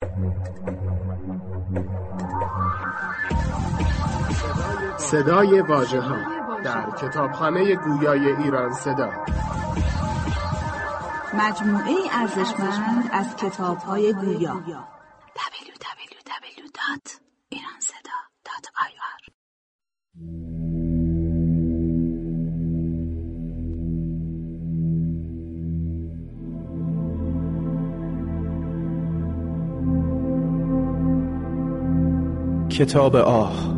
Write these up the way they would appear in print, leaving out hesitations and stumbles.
صدای واژه‌ها در کتابخانه گویای ایران صدا، مجموعه ارزشمند از کتاب‌های گویا. www.iranseda.ir کتاب آه.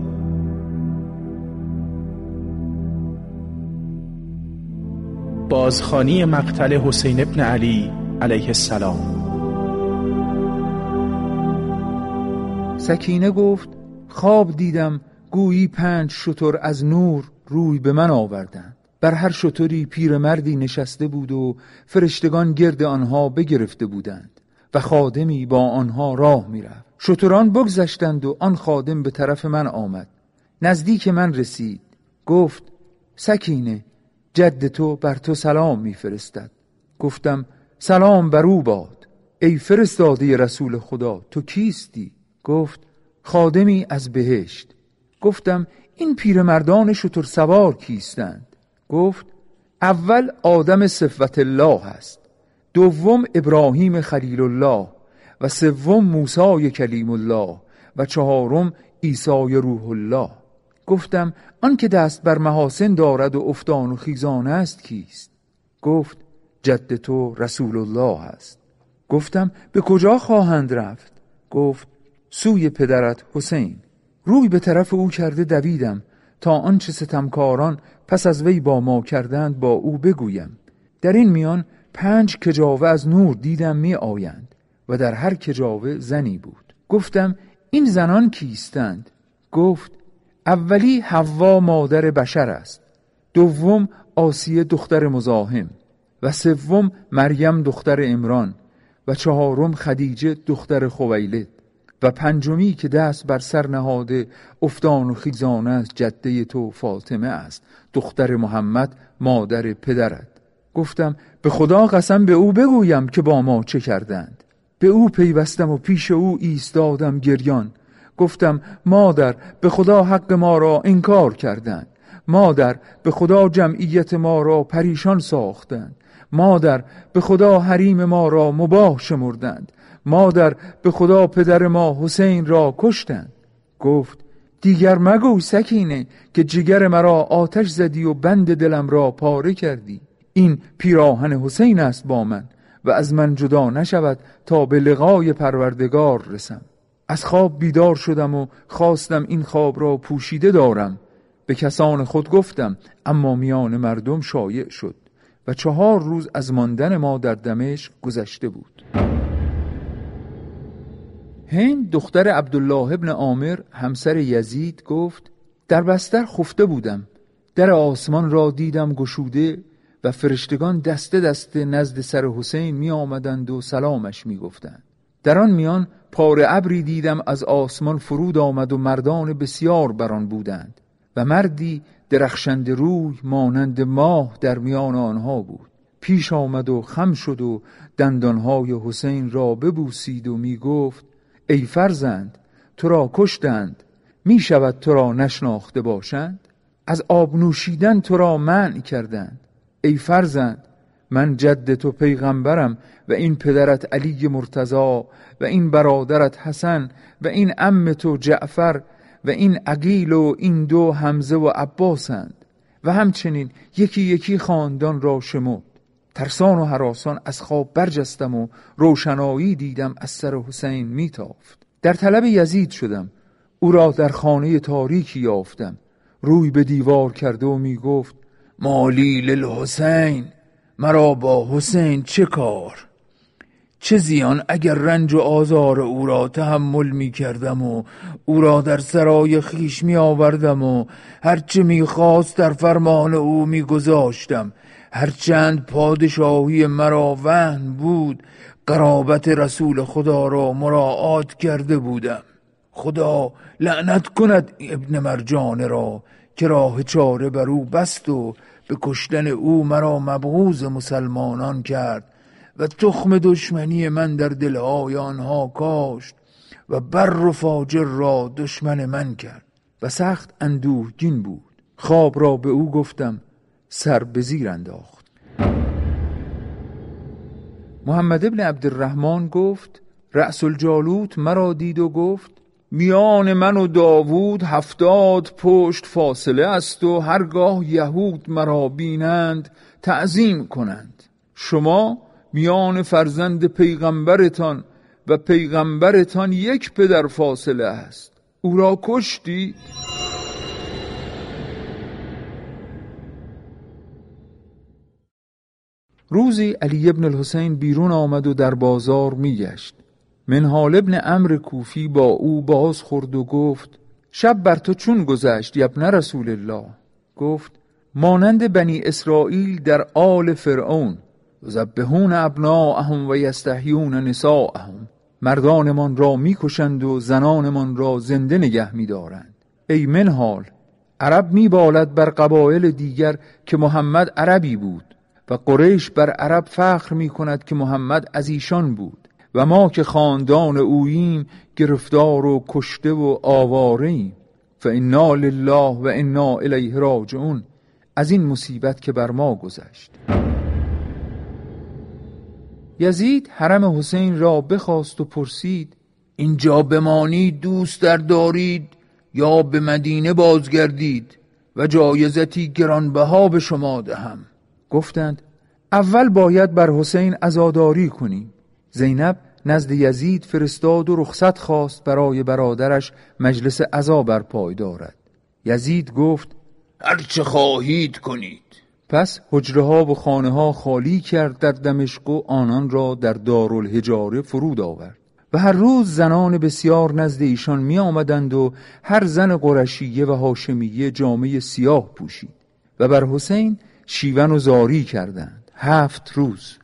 بازخوانی مقتل حسین ابن علی علیه السلام. سکینه گفت خواب دیدم گویی 5 شتر از نور روی به من آوردند. بر هر شتری پیرمردی نشسته بود و فرشتگان گرد آنها بگرفته بودند و خادمی با آنها راه می‌رفت. شتران بگذشتند و آن خادم به طرف من آمد. نزدیک من رسید. گفت سکینه، جد تو بر تو سلام می‌فرستد. گفتم سلام بر او باد. ای فرستاده رسول خدا، تو کیستی؟ گفت خادمی از بهشت. گفتم این پیرمردان شتر سوار کیستند؟ گفت اول آدم صفوت الله است، دوم ابراهیم خلیل الله و سوم موسی کلیم الله و چهارم عیسی روح الله. گفتم آن که دست بر محاسن دارد و افتان و خیزان است کیست؟ گفت جد تو رسول الله است. گفتم به کجا خواهند رفت؟ گفت سوی پدرت حسین. روی به طرف او کرده دویدم تا آنچه ستمکاران پس از وی با ما کردند با او بگویم. در این میان 5 کجاوه از نور دیدم می آیند و در هر کجاوه زنی بود. گفتم این زنان کیستند؟ گفت اولی حوا مادر بشر است، دوم آسیه دختر مزاحم و سوم مریم دختر عمران و چهارم خدیجه دختر خویلد و پنجمی که دست بر سر نهاده افتان و خیزان است جده تو فاطمه است، دختر محمد مادر پدرت. گفتم به خدا قسم به او بگویم که با ما چه کردند. به او پیوستم و پیش او ایستادم گریان. گفتم مادر به خدا حق ما را انکار کردند. مادر به خدا جمعیت ما را پریشان ساختند. مادر به خدا حریم ما را مباح شمردند. مادر به خدا پدر ما حسین را کشتند. گفت دیگر مگو سکینه که جگر مرا آتش زدی و بند دلم را پاره کردی. این پیراهن حسین است با من و از من جدا نشود تا به لقای پروردگار رسم. از خواب بیدار شدم و خواستم این خواب را پوشیده دارم. به کسان خود گفتم اما میان مردم شایع شد و 4 روز از ماندن ما در دمشق گذشته بود. هند دختر عبدالله ابن عامر همسر یزید گفت در بستر خفته بودم، در آسمان را دیدم گشوده و فرشتگان دسته دسته نزد سر حسین می آمدند و سلامش می گفتند. در آن میان پاره ابری دیدم از آسمان فرود آمد و مردان بسیار بران بودند و مردی درخشنده روی مانند ماه در میان آنها بود. پیش آمد و خم شد و دندانهای حسین را ببوسید و می گفت ای فرزند، تو را کشتند، می شود تو را نشناخته باشند؟ از آب نوشیدن تو را منع کردند. ای فرزند، من جد تو پیغمبرم و این پدرت علی مرتضی و این برادرت حسن و این عم تو جعفر و این عقیل و این 2 حمزه و عباسند و همچنین یکی یکی خاندان را شمرد. ترسان و هراسان از خواب برجستم و روشنایی دیدم از سر حسین میتافت. در طلب یزید شدم، او را در خانه تاریکی یافتم. روی به دیوار کرده و میگفت مالی للحسین، مرا با حسین چه کار؟ چه زیان اگر رنج و آزار او را تحمل می کردم و او را در سرای خیش می آوردم و هرچه می خواست در فرمان او می گذاشتم. هرچند پادشاهی مرا وهن بود، قرابت رسول خدا را مراعات کرده بودم. خدا لعنت کند ابن مرجان را که راه چاره بر او بست و به کشتن او مرا مبغوض مسلمانان کرد و تخم دشمنی من در دلهای آنها کاشت و بر و فاجر را دشمن من کرد و سخت اندوهگین بود. خواب را به او گفتم، سر به زیر انداخت. محمد ابن عبدالرحمن گفت رأس الجالوت مرا دید و گفت میان من و داوود 70 پشت فاصله است و هرگاه یهود مرا بینند تعظیم کنند. شما میان فرزند پیغمبرتان و پیغمبرتان 1 پدر فاصله است، او را کشتید. روزی علی ابن الحسین بیرون آمد و در بازار میگشت. منهال ابن عمرو کوفی با او باز خورد و گفت شب بر تو چون گذشت ابن رسول الله؟ گفت مانند بنی اسرائیل در آل فرعون، یذبحون ابناءهم و یستحیون نساءهم، مردانمان را میکشند و زنانمان را زنده نگه میدارند. ای منهال، عرب میبالد بر قبایل دیگر که محمد عربی بود و قریش بر عرب فخر میکند که محمد از ایشان بود و ما که خاندان اوییم گرفتار و کشته و آواره‌ایم. فانا لله و انا الیه راجعون، از این مصیبت که بر ما گذشت. یزید حرم حسین را بخواست و پرسید اینجا بمانید دوست دارید یا به مدینه بازگردید و جایزتی گرانبها به شما دهم؟ گفتند اول باید بر حسین عزاداری کنیم. زینب نزد یزید فرستاد و رخصت خواست برای برادرش مجلس عزا برپای دارد. یزید گفت هر چه خواهید کنید. پس حجره ها و خانه ها خالی کرد در دمشق و آنان را در دارالحجاره فرود آورد و هر روز زنان بسیار نزد ایشان می آمدند و هر زن قرشیه و هاشمیه جامه سیاه پوشید و بر حسین شیون و زاری کردند 7 روز.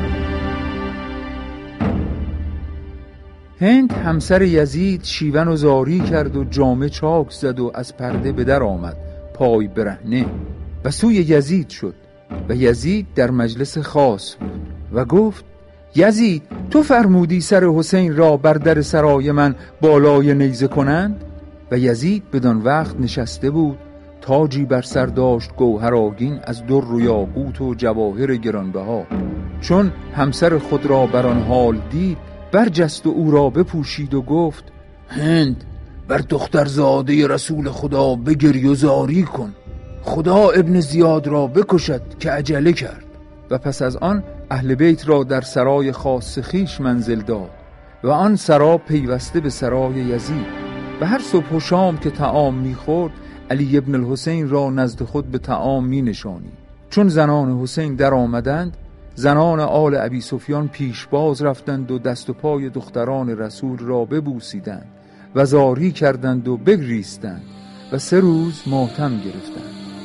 هند همسر یزید شیون و زاری کرد و جامه چاک زد و از پرده به در آمد پای برهنه و سوی یزید شد و یزید در مجلس خاص بود و گفت یزید تو فرمودی سر حسین را بر در سرای من بالای نیزه کنند؟ و یزید بدان وقت نشسته بود، تاجی بر سر داشت گوهرآگین از در و یاقوت و جواهر گرانبها. چون همسر خود را بر آن حال دید برجست و او را بپوشید و گفت هند بر دخترزاده رسول خدا بگری و زاری کن، خدا ابن زیاد را بکشد که عجله کرد. و پس از آن اهل بیت را در سرای خاص خویش منزل داد و آن سرا پیوسته به سرای یزید و هر صبح و شام که طعام میخورد علی ابن الحسین را نزد خود به طعام می نشانی. چون زنان حسین در آمدند زنان آل ابی سفیان پیش باز رفتند و دست و پای دختران رسول را ببوسیدند و زاری کردند و بگریستند و 3 روز ماتم گرفتند.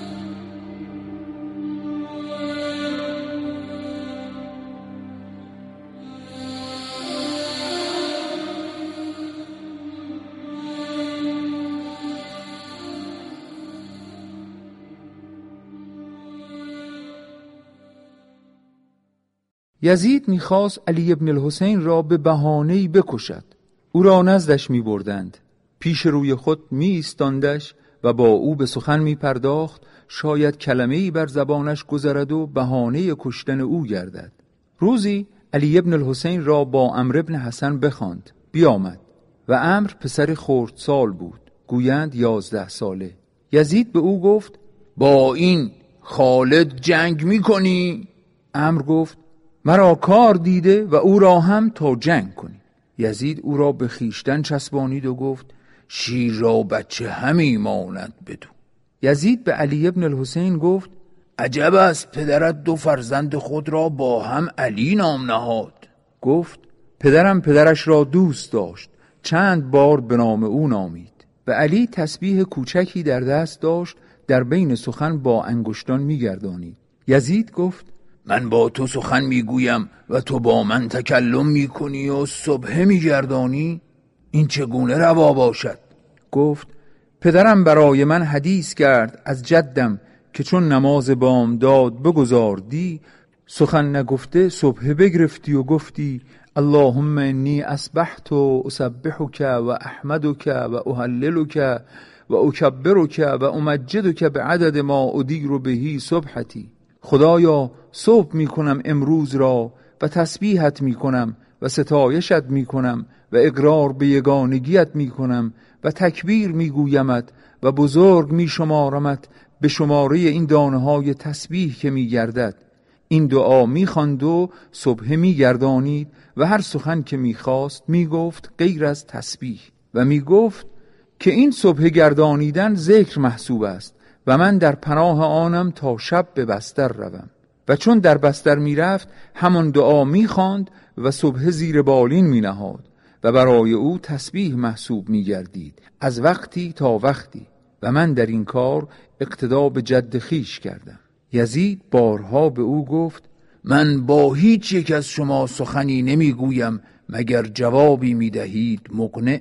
یزید میخواست علی ابن الحسین را به بهانه‌ای بکشد. او را نزدش میبردند، پیش روی خود میایستاندش و با او به سخن میپرداخت، شاید کلمه‌ای بر زبانش گذرد و بهانه کشتن او گردد. روزی علی ابن الحسین را با عمرو ابن حسن بخواند، بیامد و عمرو پسر خردسال بود، گویند 11 ساله. یزید به او گفت با این خالد جنگ میکنی؟ عمرو گفت مرا کار دیده و او را هم تا جنگ کنی. یزید او را به خیشتن چسبانید و گفت شیر را بچه همی ماند بدو. یزید به علی ابن الحسین گفت عجب است پدرت 2 فرزند خود را با هم علی نام نهاد. گفت پدرم پدرش را دوست داشت، چند بار به نام او نامید. و علی تسبیح کوچکی در دست داشت، در بین سخن با انگشتان میگردانید. یزید گفت من با تو سخن میگویم و تو با من تکلم میکنی و سبحه میگردانی؟ این چگونه روا باشد؟ گفت پدرم برای من حدیث کرد از جدم که چون نماز بامداد بگذاردی سخن نگفته صبح بگرفتی و گفتی اللهم انی اصبحت و اسبحک و احمدک و اهللک و اکبرک و امجدک بعدد ما ادیر بهی صبحتی. خدایا صبح می کنم امروز را و تسبیحت می کنم و ستایشت می کنم و اقرار به یگانگیت می کنم و تکبیر می گویمت و بزرگ می شمارمت به شماره این دانه های تسبیح که می گردد. این دعا می خواند و صبح می گردانید و هر سخن که می خواست می گفت غیر از تسبیح و می گفت که این صبح گردانیدن ذکر محسوب است و من در پناه آنم تا شب به بستر روم. و چون در بستر می رفت همان دعا می خواند و صبح زیر بالین می نهاد و برای او تسبیح محسوب می گردید از وقتی تا وقتی و من در این کار اقتدا به جد خویش کردم. یزید بارها به او گفت من با هیچ یک از شما سخنی نمی گویم مگر جوابی می دهید مقنع.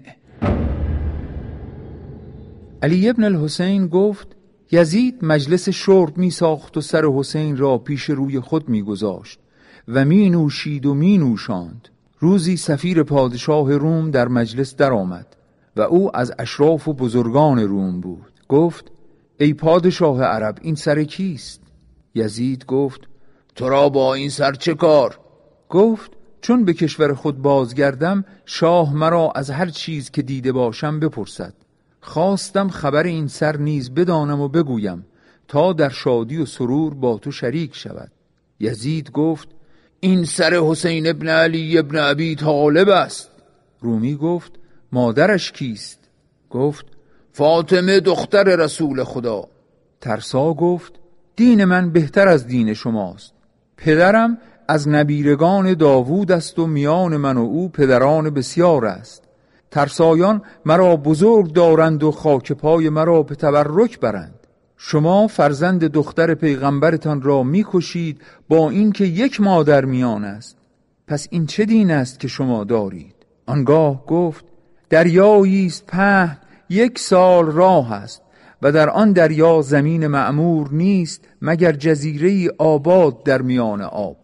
علی ابن الحسین گفت یزید مجلس شرب می ساخت و سر حسین را پیش روی خود می گذاشت و می نوشید و می نوشاند. روزی سفیر پادشاه روم در مجلس در آمد و او از اشراف و بزرگان روم بود. گفت ای پادشاه عرب این سر کیست؟ یزید گفت تو را با این سر چه کار؟ گفت چون به کشور خود بازگردم شاه مرا از هر چیز که دیده باشم بپرسد. خواستم خبر این سر نیز بدانم و بگویم تا در شادی و سرور با تو شریک شود. یزید گفت این سر حسین ابن علی ابن ابی طالب است. رومی گفت مادرش کیست؟ گفت فاطمه دختر رسول خدا. ترسا گفت دین من بهتر از دین شماست. پدرم از نبیرگان داوود است و میان من و او پدران بسیار است. ترسایان مرا بزرگ دارند و خاک پای مرا به تبرک برند. شما فرزند دختر پیغمبرتان را میکشید با اینکه یک مادر میان است. پس این چه دین است که شما دارید؟ آنگاه گفت دریایی است پهن 1 سال راه است و در آن دریا زمین معمور نیست مگر جزیره‌ای آباد در میان آب.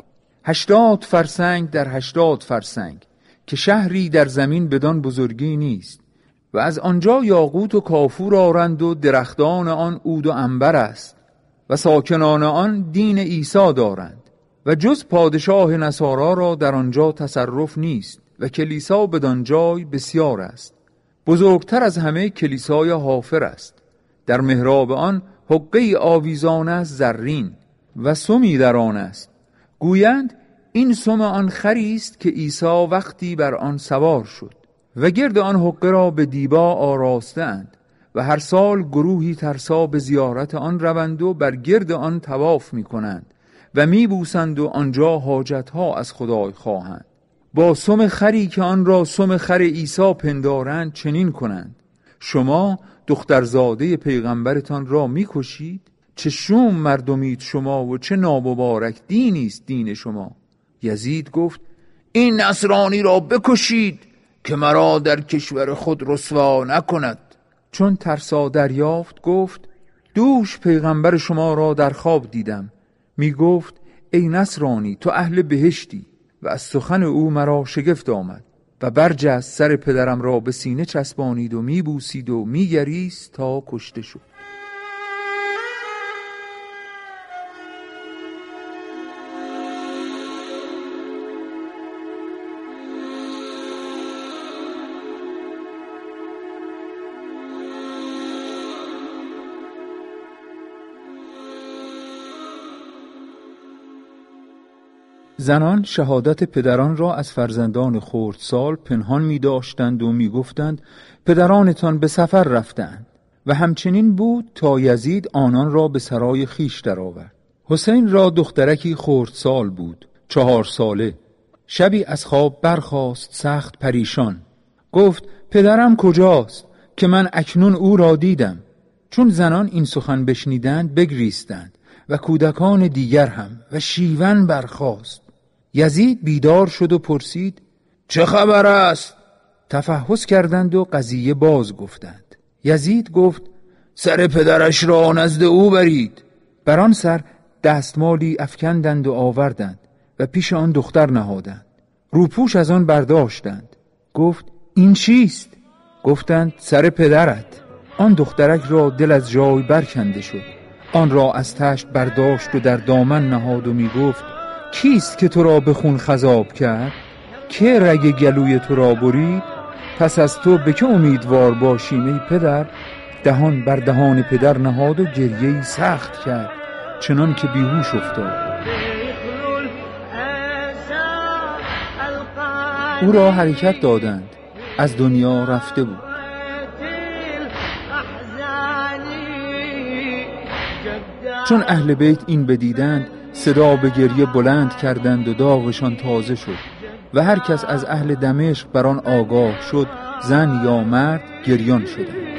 80 فرسنگ در 80 فرسنگ که شهری در زمین بدان بزرگی نیست و از آنجا یاقوت و کافور آرند و درختان آن عود و عنبر است و ساکنان آن دین عیسی دارند و جز پادشاه نصارا را در آنجا تصرف نیست و کلیسا بدان جای بسیار است. بزرگتر از همه کلیسای حافر است. در محراب آن حقه آویزان است زرین و سمی در آن است. گویند این سم آن خری است که عیسی وقتی بر آن سوار شد و گرد آن حقه را به دیبا آراستند و هر سال گروهی ترسا به زیارت آن روند و بر گرد آن طواف می کنند و می بوسند و آنجا حاجتها از خدای خواهند. با سم خری که آن را سم خر عیسی پندارند چنین کنند. شما دخترزاده پیغمبرتان را می کشید؟ چه شوم مردمید شما و چه نامبارک دینی است دین شما. یزید گفت این نصرانی را بکشید که مرا در کشور خود رسوا نکند. چون ترسا دریافت گفت دوش پیغمبر شما را در خواب دیدم می گفت ای نصرانی تو اهل بهشتی و از سخن او مرا شگفت آمد و برجست سر پدرم را به سینه چسبانید و می بوسید و می گریست تا کشته شد. زنان شهادت پدران را از فرزندان خردسال پنهان می داشتند و می گفتند پدرانتان به سفر رفتند و همچنین بود تا یزید آنان را به سرای خیش درآورد. حسین را دخترکی خردسال بود 4 ساله. شبی از خواب برخاست سخت پریشان. گفت پدرم کجاست که من اکنون او را دیدم. چون زنان این سخن بشنیدند بگریستند و کودکان دیگر هم و شیون برخاست. یزید بیدار شد و پرسید چه خبر است؟ تفحص کردند و قضیه باز گفتند. یزید گفت سر پدرش را نزد او برید. بر آن سر دستمالی افکندند و آوردند و پیش آن دختر نهادند. روپوش از آن برداشتند. گفت این چیست؟ گفتند سر پدرت. آن دخترک را دل از جای برکنده شد. آن را از تشت برداشت و در دامن نهاد و می گفت کیست که تو را به خون خضاب کرد؟ که رگ گلوی تو را برید؟ پس از تو به که امیدوار باشیم ای پدر؟ دهان بر دهان پدر نهاد و گریه‌ای سخت کرد، چنان که بیهوش افتاد. او را حرکت دادند، از دنیا رفته بود. چون اهل بیت این بدیدند صدا به گریه بلند کردند و داغشان تازه شد و هر کس از اهل دمشق بر آن آگاه شد، زن یا مرد گریان شدند.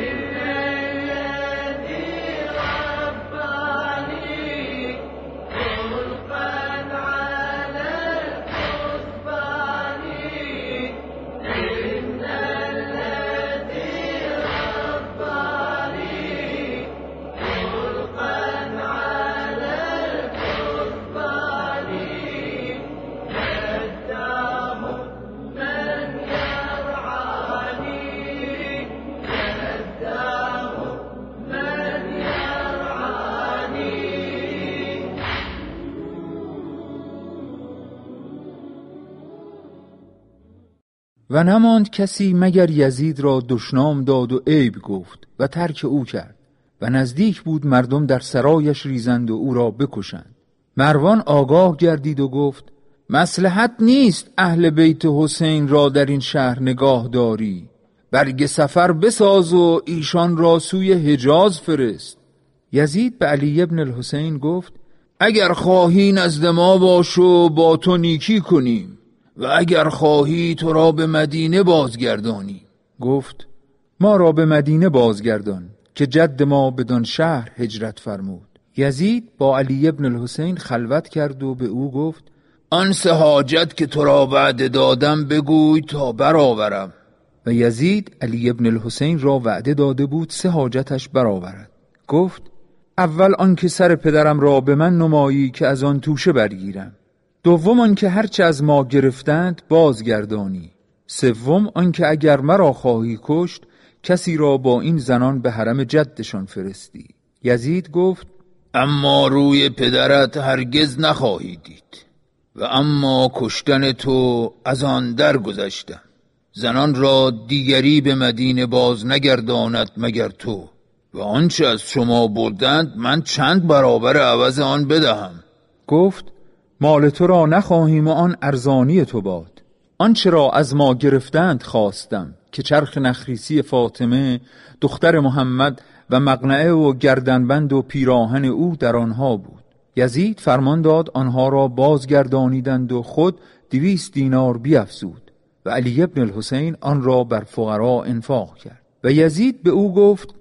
و نماند کسی مگر یزید را دشنام داد و عیب گفت و ترک او کرد و نزدیک بود مردم در سرایش ریزند و او را بکشند. مروان آگاه گردید و گفت مصلحت نیست اهل بیت حسین را در این شهر نگاه داری، برگ سفر بساز و ایشان را سوی حجاز فرست. یزید به علی ابن الحسین گفت اگر خواهی نزد ما باش و با تو نیکی کنیم و اگر خواهی تو را به مدینه بازگردانی. گفت ما را به مدینه بازگردان که جد ما بدان شهر هجرت فرمود. یزید با علی ابن الحسین خلوت کرد و به او گفت آن سه حاجت که تو را وعده دادم بگوی تا برآورم. و یزید علی ابن الحسین را وعده داده بود سه حاجتش برآورد. گفت اول آن که سر پدرم را به من نمایی که از آن توشه برگیرم. دوم آن که هرچه از ما گرفتند بازگردانی. سوم آن که اگر مرا خواهی کشت کسی را با این زنان به حرم جدشان فرستی. یزید گفت اما روی پدرت هرگز نخواهی دید و اما کشتن تو از آن درگذشتم. زنان را دیگری به مدینه باز نگرداند مگر تو، و آنچه از شما بردند من چند برابر عوض آن بدهم. گفت مال تو را نخواهیم و آن ارزانی تو باد. آنچه را از ما گرفتند خواستم که چرخ نخریسی فاطمه دختر محمد و مقنعه و گردنبند و پیراهن او در آنها بود. یزید فرمان داد آنها را بازگردانیدند و خود 200 دینار بیفزود و علی ابن الحسین آن را بر فقرا انفاق کرد. و یزید به او گفت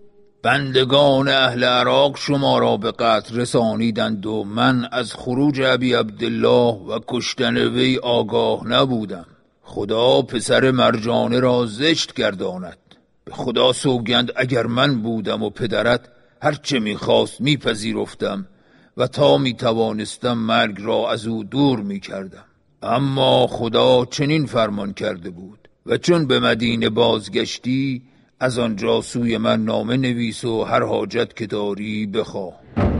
بندگان اهل عراق شما را به قتل رسانیدند و من از خروج ابی عبدالله و کشتن وی آگاه نبودم. خدا پسر مرجانه را زشت گرداند. به خدا سوگند اگر من بودم و پدرت هرچه میخواست میپذیرفتم و تا میتوانستم مرگ را از او دور میکردم. اما خدا چنین فرمان کرده بود و چون به مدینه بازگشتی از آنجا سوی من نامه نویس و هر حاجت که داری بخواه.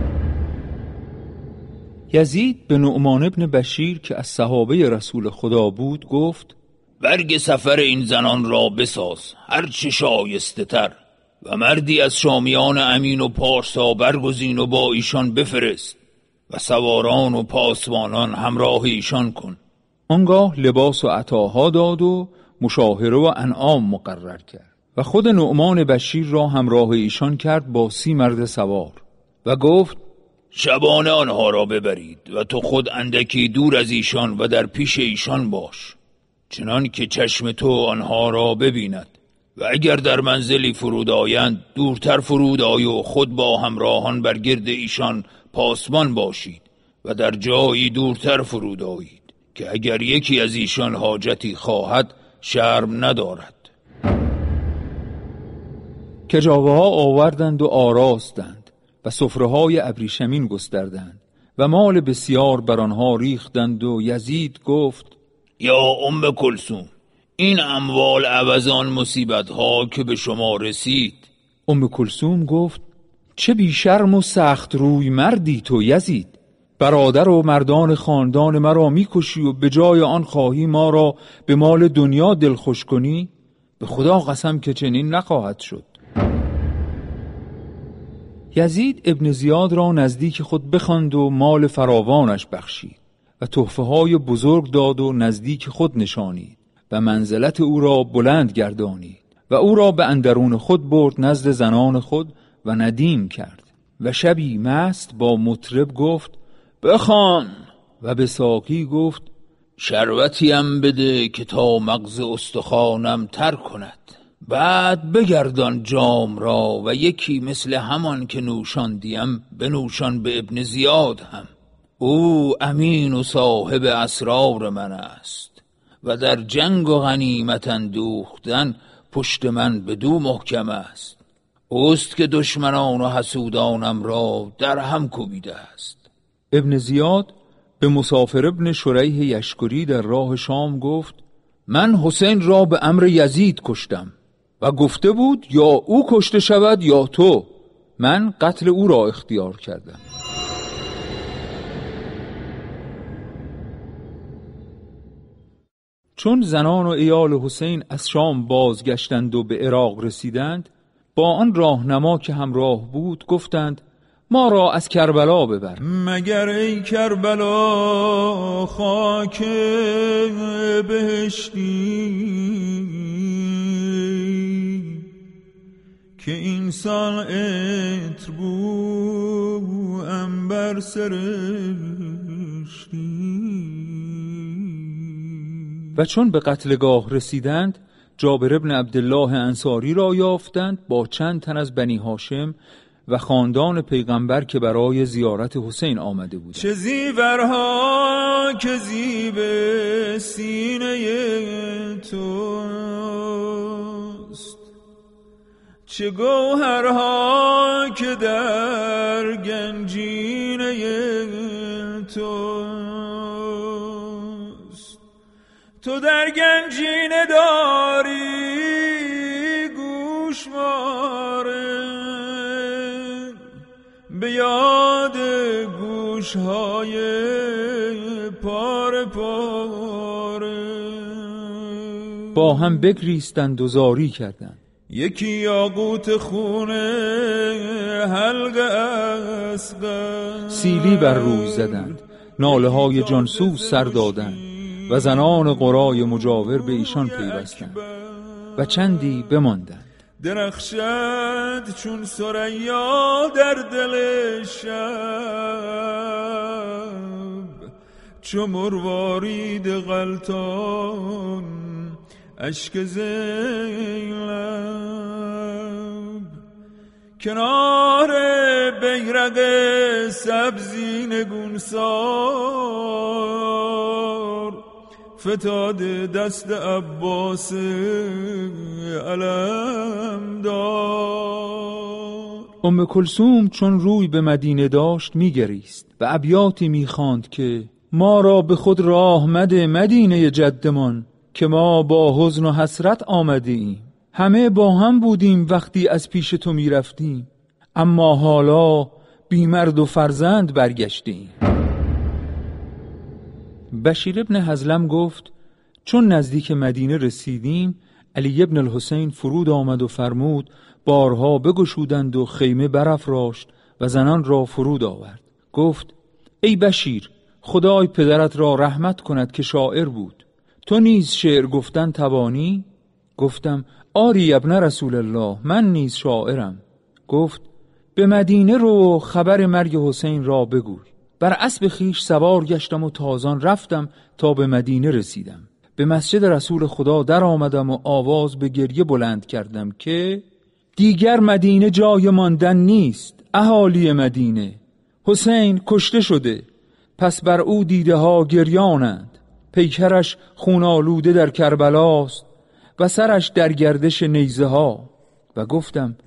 یزید به نعمان ابن بشیر که از صحابه رسول خدا بود گفت برگ سفر این زنان را بساز هرچه شایسته تر و مردی از شامیان امین و پارسا برگزین و با ایشان بفرست و سواران و پاسبانان همراه ایشان کن. آنگاه لباس و عطاها داد و مشاهره و انعام مقرر کرد و خود نعمان بشیر را همراه ایشان کرد با 30 مرد سوار و گفت شبانه آنها را ببرید و تو خود اندکی دور از ایشان و در پیش ایشان باش، چنان که چشم تو آنها را ببیند، و اگر در منزلی فرود آیند دورتر فرود آی و خود با همراهان بر گرد ایشان پاسبان باشید و در جایی دورتر فرود آیید که اگر یکی از ایشان حاجتی خواهد شرم ندارد. کجاوه ها آوردند و آراستند و سفره های ابریشمین گستردند و مال بسیار بر آنها ریختند و یزید گفت یا ام کلثوم، این اموال عوض آن مصیبت ها که به شما رسید. ام کلثوم گفت چه بیشرم و سخت روی مردی تو یزید، برادر و مردان خاندان مرا میکشی و به جای آن خواهی ما را به مال دنیا دلخوش کنی؟ به خدا قسم که چنین نخواهد شد. یزید ابن زیاد را نزدیک خود بخواند و مال فراوانش بخشید و تحفه های بزرگ داد و نزدیک خود نشانید و منزلت او را بلند گردانید و او را به اندرون خود برد نزد زنان خود و ندیم کرد و شبی مست با مطرب گفت بخوان و به ساقی گفت شربتیم بده که تا مغز استخوانم تر کند، بعد بگردان جام را و یکی مثل همان که نوشاندیم بنوشان به ابن زیاد هم. او امین و صاحب اسرار من است و در جنگ و غنیمت اندوختن پشت من بدو محکم است. اوست که دشمنان و حسودانم را در هم کوبیده است. ابن زیاد به مسافر ابن شریح یشکری در راه شام گفت من حسین را به امر یزید کشتم و گفته بود یا او کشته شود یا تو. من قتل او را اختیار کردم. چون زنان و ایال حسین از شام بازگشتند و به عراق رسیدند، با آن راهنما که همراه بود گفتند ما را از کربلا ببر. مگر ای کربلا خاک بهشتی که اینسان عطر بو عنبر سرشتی. و چون به قتلگاه رسیدند جابر ابن عبدالله انصاری را یافتند با چند تن از بنی هاشم و خاندان پیغمبر که برای زیارت حسین آمده بودند. چه زیورها که زیب سینه توست، چه گوهرها که در گنجینه توست. تو در گنجینه داری گوشواره به یاد گوشهای پاره پاره. با هم بگریستند و زاری کردند. یکی یاقوت خونه حلق اصغر سیلی بر روی زدند، ناله های جانسوز سر دادند و زنان قرای مجاور به ایشان پیوستند و چندی بماندند. درخشد چون ثریا در دل شب، چو مروارید غلطان اشک زینب. کنار بیرق سبزی نگونسار فتاد دست عباس علمدار. ام کلثوم چون روی به مدینه داشت میگریست و ابیاتی میخواند که ما را به خود راه مده مدینه جدمان که ما با حزن و حسرت آمده ایم. همه با هم بودیم وقتی از پیش تو میرفتیم، اما حالا بی مرد و فرزند برگشتیم. بشیر ابن حزلم گفت چون نزدیک مدینه رسیدیم علی ابن الحسین فرود آمد و فرمود بارها بگشودند و خیمه برافراشت و زنان را فرود آورد. گفت ای بشیر، خدای پدرت را رحمت کند که شاعر بود، تو نیز شعر گفتن توانی؟ گفتم آری ابن رسول الله، من نیز شاعرم. گفت به مدینه رو خبر مرگ حسین را بگوی. بر اسب خیش سوار گشتم و تازان رفتم تا به مدینه رسیدم. به مسجد رسول خدا در آمدم و آواز به گریه بلند کردم که دیگر مدینه جای ماندن نیست. اهالی مدینه، حسین کشته شده. پس بر او دیده ها گریانند. پیکرش خون آلوده در کربلاست و سرش در گردش نیزه ها. و گفتم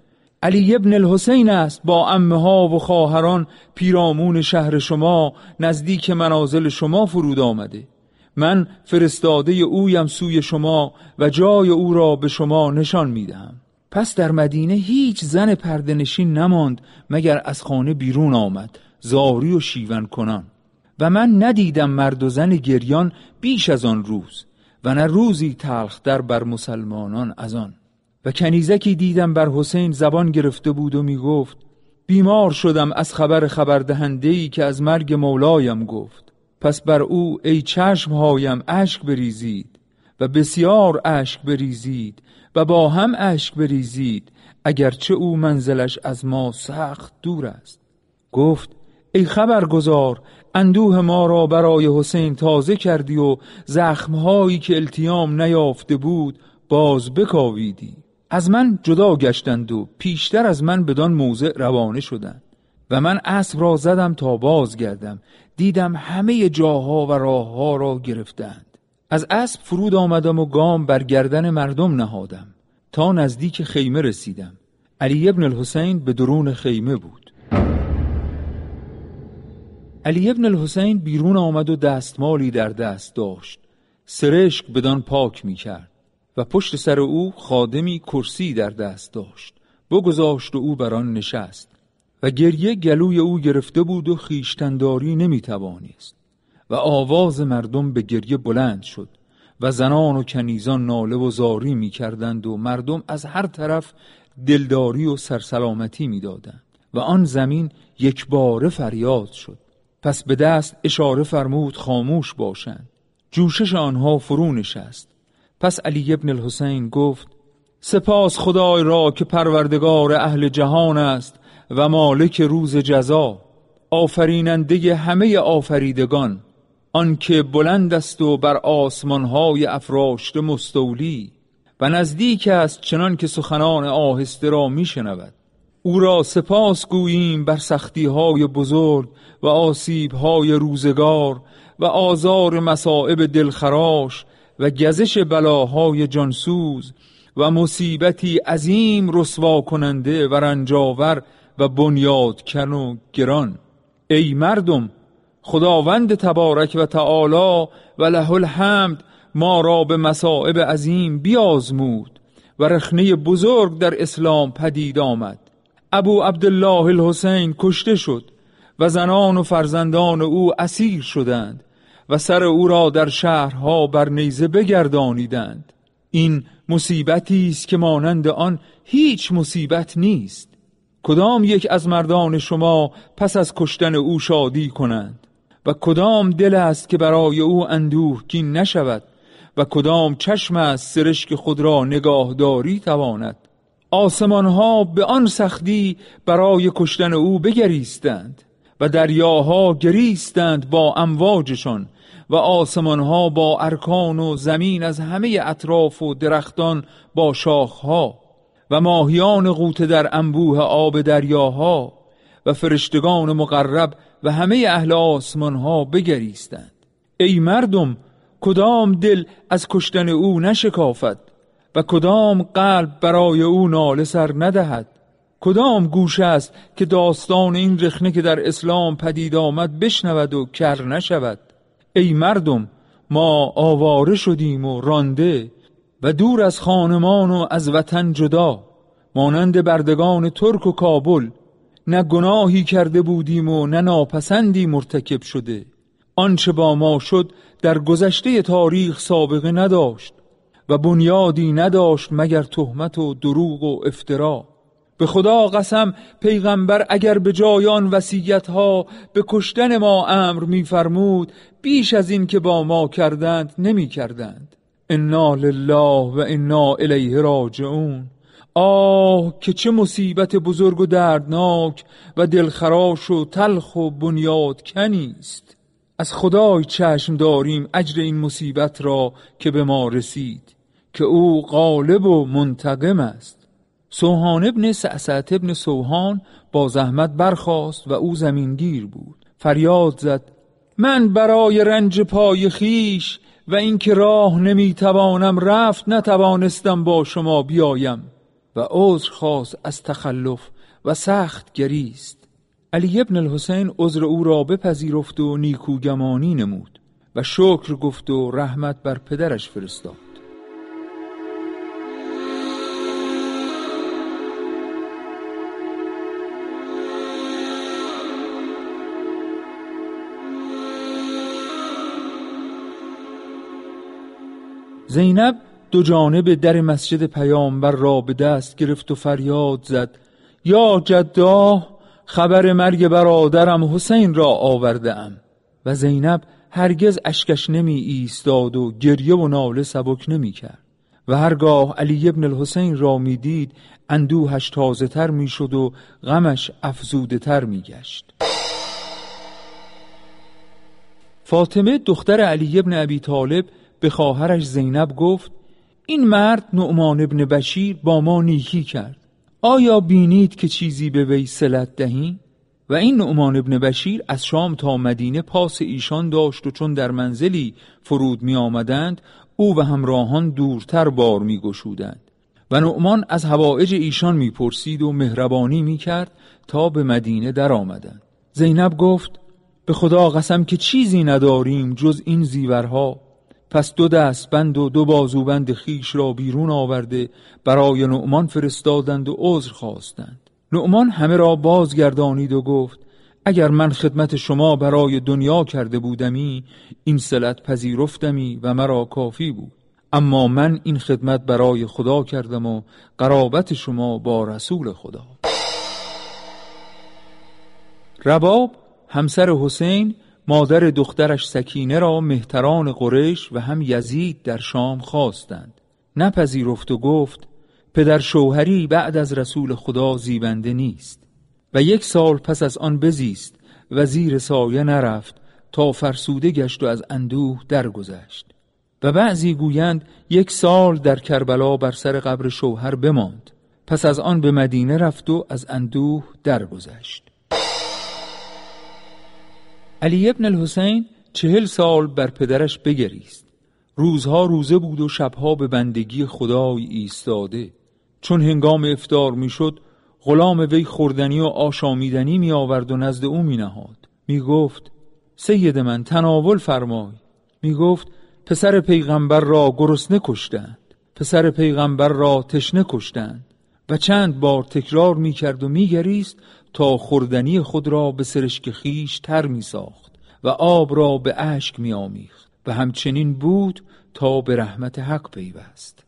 علی ابن الحسین است با عمه ها و خواهران پیرامون شهر شما نزدیک منازل شما فرود آمده. من فرستاده اویم سوی شما و جای او را به شما نشان میدهم. پس در مدینه هیچ زن پرده‌نشین نماند مگر از خانه بیرون آمد، زاری و شیون کنان. و من ندیدم مرد و زن گریان بیش از آن روز و نه روزی تلخ در بر مسلمانان از آن. و کنیزکی دیدم بر حسین زبان گرفته بود و می گفت بیمار شدم از خبردهنده‌ای که از مرگ مولایم گفت. پس بر او ای چشمهایم اشک بریزید و بسیار اشک بریزید و با هم اشک بریزید، اگرچه او منزلش از ما سخت دور است. گفت ای خبرگزار، اندوه ما را برای حسین تازه کردی و زخمهایی که التیام نیافته بود باز بکاویدی. از من جدا گشتند و پیشتر از من بدان موضع روانه شدند و من اسب را زدم تا باز گردم. دیدم همه جاها و راهها را گرفتند. از اسب فرود آمدم و گام بر گردن مردم نهادم تا نزدیک خیمه رسیدم. علی ابن الحسین به درون خیمه بود. علی ابن الحسین بیرون آمد و دستمالی در دست داشت، سرشک بدان پاک می کرد و پشت سر او خادمی کرسی در دست داشت. بگذاشت و او بر آن نشست و گریه گلوی او گرفته بود و خویشتن‌داری نمی توانست و آواز مردم به گریه بلند شد و زنان و کنیزان ناله و زاری می کردند و مردم از هر طرف دلداری و سرسلامتی می دادند و آن زمین یک باره فریاد شد. پس به دست اشاره فرمود خاموش باشند. جوشش آنها فرو نشست. پس علی ابن الحسین گفت سپاس خدای را که پروردگار اهل جهان است و مالک روز جزا، آفریننده همه آفریدگان، آن که بلند است و بر آسمانهای افراشته مستولی و نزدیک است چنان که سخنان آهسته را می شنود. او را سپاس گوییم بر سختی‌های بزرگ و آسیب‌های روزگار و آزار مصائب دلخراش و گزش بلاهای جانسوز و مصیبتی عظیم رسوا کننده و رنجاور و بنیادکن و گران. ای مردم، خداوند تبارک و تعالی و له الحمد ما را به مصائب عظیم بیازمود و رخنه بزرگ در اسلام پدید آمد. ابو عبدالله الحسین کشته شد و زنان و فرزندان او اسیر شدند و سر او را در شهرها بر نیزه بگردانیدند. این مصیبتی است که مانند آن هیچ مصیبت نیست. کدام یک از مردان شما پس از کشتن او شادی کنند و کدام دل است که برای او اندوهگین نشود و کدام چشم است سرشک خود را نگاهداری تواند. آسمانها به آن سختی برای کشتن او بگریستند و دریاها گریستند با امواجشان و آسمانها با ارکان و زمین از همه اطراف و درختان با شاخها و ماهیان غوطه در انبوه آب دریاها و فرشتگان مقرب و همه اهل آسمانها بگریستند. ای مردم، کدام دل از کشتن او نشکافد و کدام قلب برای او ناله سر ندهد؟ کدام گوش است که داستان این رخنه که در اسلام پدید آمد بشنود و کر نشود؟ ای مردم، ما آواره شدیم و رانده و دور از خانمان و از وطن جدا، مانند بردگان ترک و کابل. نه گناهی کرده بودیم و نه ناپسندی مرتکب شده. آنچه با ما شد در گذشته تاریخ سابقه نداشت و بنیادی نداشت مگر تهمت و دروغ و افترا. به خدا قسم پیغمبر اگر به جای آن وصیت‌ها به کشتن ما امر می‌فرمود، بیش از این که با ما کردند نمی‌کردند. انا لله و انا الیه راجعون. آه که چه مصیبت بزرگ و دردناک و دلخراش و تلخ و بنیادکنی است. از خدای چشم داریم اجر این مصیبت را که به ما رسید، که او غالب و منتقم است. سوهان ابن سعسعة ابن سوهان با زحمت برخاست و او زمینگیر بود. فریاد زد من برای رنج پای خیش و اینکه راه نمیتوانم رفت نتوانستم با شما بیایم. و عذر خواست از تخلف و سخت گریست. علی ابن الحسین عذر او را بپذیرفت و نیکوگمانی نمود و شکر گفت و رحمت بر پدرش فرستاد. زینب دو جانب در مسجد پیامبر را به دست گرفت و فریاد زد: یا جدا، خبر مرگ برادرم حسین را آورده‌ام. و زینب هرگز اشکش نمی ایستاد و گریه و ناله سبک نمی کرد و هرگاه علی ابن الحسین را می دید اندوهش تازه تر می شد و غمش افزوده تر می گشت. فاطمه دختر علی ابن ابی طالب به خواهرش زینب گفت: این مرد نعمان ابن بشیر با ما نیکی کرد، آیا بینید که چیزی به وی صلت دهیم؟ و این نعمان ابن بشیر از شام تا مدینه پاس ایشان داشت و چون در منزلی فرود می آمدند او و همراهان دورتر بار می گشودند و نعمان از حوائج ایشان می پرسید و مهربانی می کرد تا به مدینه در آمدند. زینب گفت: به خدا قسم که چیزی نداریم جز این زیورها. پس 2 دستبند و 2 بازوبند خیش را بیرون آورده برای نعمان فرستادند و عذر خواستند. نعمان همه را بازگردانید و گفت: اگر من خدمت شما برای دنیا کرده بودمی این صلت پذیرفتمی و مرا کافی بود، اما من این خدمت برای خدا کردم و قرابت شما با رسول خدا. رباب همسر حسین مادر دخترش سکینه را مهتران قریش و هم یزید در شام خواستند. نپذیرفت و گفت: پدر شوهری بعد از رسول خدا زیبنده نیست. و 1 سال پس از آن بزیست و زیر سایه نرفت تا فرسوده گشت و از اندوه درگذشت. و بعضی گویند 1 سال در کربلا بر سر قبر شوهر بماند، پس از آن به مدینه رفت و از اندوه درگذشت. علی ابن الحسین 40 سال بر پدرش بگریست. روزها روزه بود و شبها به بندگی خدای ایستاده. چون هنگام افطار می شد غلام وی خوردنی و آشامیدنی می آورد و نزد او می نهاد. می گفت: سید من تناول فرمای. می گفت: پسر پیغمبر را گرسنه کشتند، پسر پیغمبر را تشنه کشتند. و چند بار تکرار می کرد و می گریست تا خوردنی خود را به سرشک خیش تر می ساخت و آب را به اشک می آمیخت و همچنین بود تا به رحمت حق پیوست.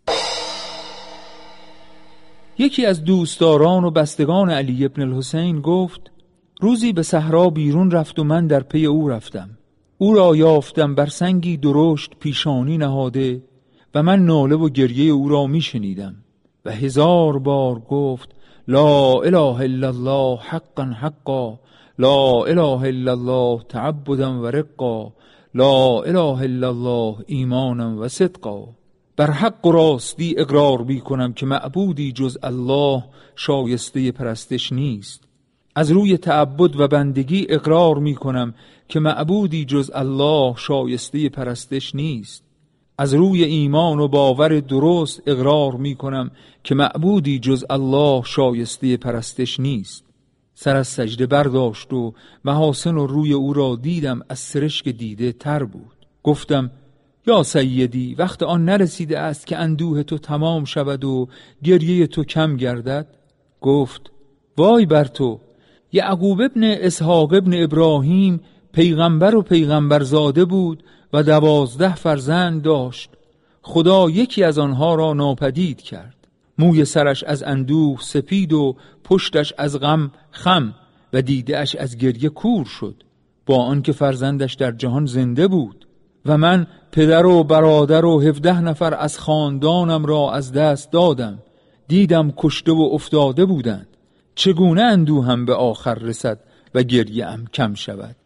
یکی از دوستداران و بستگان علی ابن الحسین گفت: روزی به صحرا بیرون رفت و من در پی او رفتم. او را یافتم بر سنگی درشت پیشانی نهاده و من ناله و گریه او را می شنیدم و 1000 بار گفت: لا اله الا الله حقا حقا، لا اله الا الله تعبدا و رقا، لا اله الا الله ایمانا و صدقا. بر حق و راستی اقرار بی کنم که معبودی جز الله شایسته پرستش نیست. از روی تعبد و بندگی اقرار می کنم که معبودی جز الله شایسته پرستش نیست. از روی ایمان و باور درست اقرار می کنم که معبودی جز الله شایسته پرستش نیست. سر از سجده برداشت و محاسن و روی او را دیدم از سرشک دیده تر بود. گفتم: یا سیدی، وقت آن نرسیده است که اندوه تو تمام شود و گریه تو کم گردد؟ گفت: وای بر تو، یعقوب ابن اسحاق ابن ابراهیم پیغمبر و پیغمبرزاده بود و 12 فرزند داشت. خدا یکی از آنها را ناپدید کرد. موی سرش از اندوه سپید و پشتش از غم خم و دیده اش از گریه کور شد، با آنکه فرزندش در جهان زنده بود. و من پدر و برادر و 17 نفر از خاندانم را از دست دادم. دیدم کشته و افتاده بودند. چگونه اندوهم به آخر رسد و گریه‌ام کم شود؟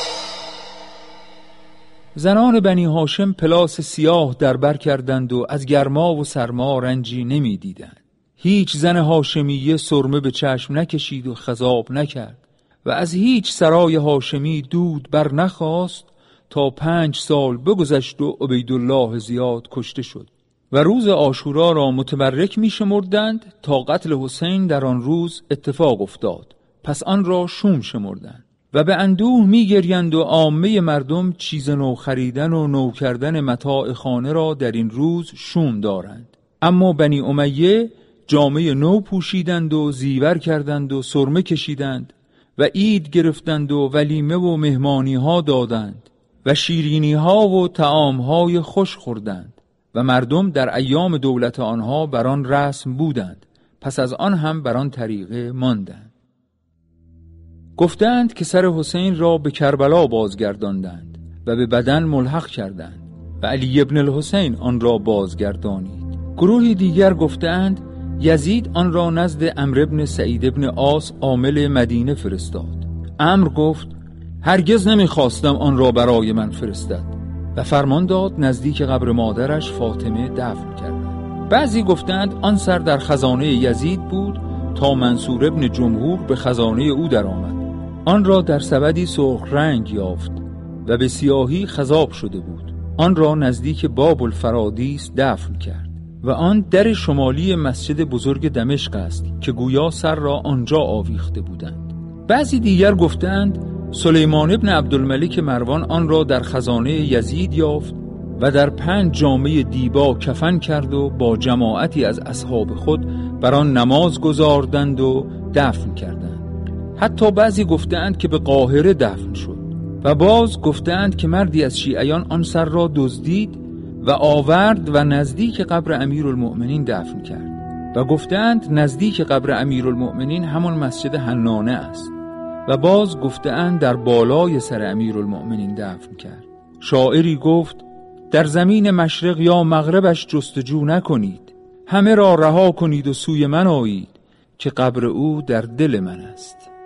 زنان بنی هاشم پلاس سیاه در بر کردند و از گرما و سرما رنجی نمی دیدند. هیچ زن هاشمیه سرمه به چشم نکشید و خضاب نکرد و از هیچ سرای هاشمی دود بر نخواست تا 5 سال بگذشت و عبیدالله زیاد کشته شد. و روز عاشورا را متبرک می شمردند تا قتل حسین در آن روز اتفاق افتاد، پس آن را شوم شمردند و به اندوه می گریند و عامه مردم چیز نو خریدن و نو کردن متاع خانه را در این روز شوم دارند. اما بنی امیه جامه نو پوشیدند و زیور کردند و سرمه کشیدند و عید گرفتند و ولیمه و مهمانی ها دادند و شیرینی ها و طعام های خوش خوردند و مردم در ایام دولت آنها بر آن رسم بودند، پس از آن هم بر آن طریقه ماندند. گفتند که سر حسین را به کربلا بازگرداندند و به بدن ملحق کردند و علی ابن الحسین آن را بازگردانید. گروهی دیگر گفتند یزید آن را نزد عمرو ابن سعید ابن عاص عامل مدینه فرستاد. عمرو گفت هرگز نمیخواستم آن را برای من فرستد و فرمان داد نزدیک قبر مادرش فاطمه دفن کردند. بعضی گفتند آن سر در خزانه یزید بود تا منصور ابن جمهور به خزانه او درآمد. آن را در سبدی سرخ رنگ یافت و به سیاهی خضاب شده بود. آن را نزدیک باب الفرادیس دفن کرد و آن در شمالی مسجد بزرگ دمشق است که گویا سر را آنجا آویخته بودند. بعضی دیگر گفتند سلیمان ابن عبدالملک مروان آن را در خزانه یزید یافت و در 5 جامه دیبا کفن کرد و با جماعتی از اصحاب خود بر آن نماز گزاردند و دفن کردند. حتی بعضی گفتند که به قاهره دفن شد و باز گفتند که مردی از شیعیان آن سر را دزدید و آورد و نزدیک قبر امیرالمؤمنین دفن کرد و گفتند نزدیک قبر امیرالمؤمنین همان مسجد حنانه است و باز گفتند در بالای سر امیرالمؤمنین دفن کرد. شاعری گفت در زمین مشرق یا مغربش جستجو نکنید، همه را رها کنید و سوی من آیید که قبر او در دل من است.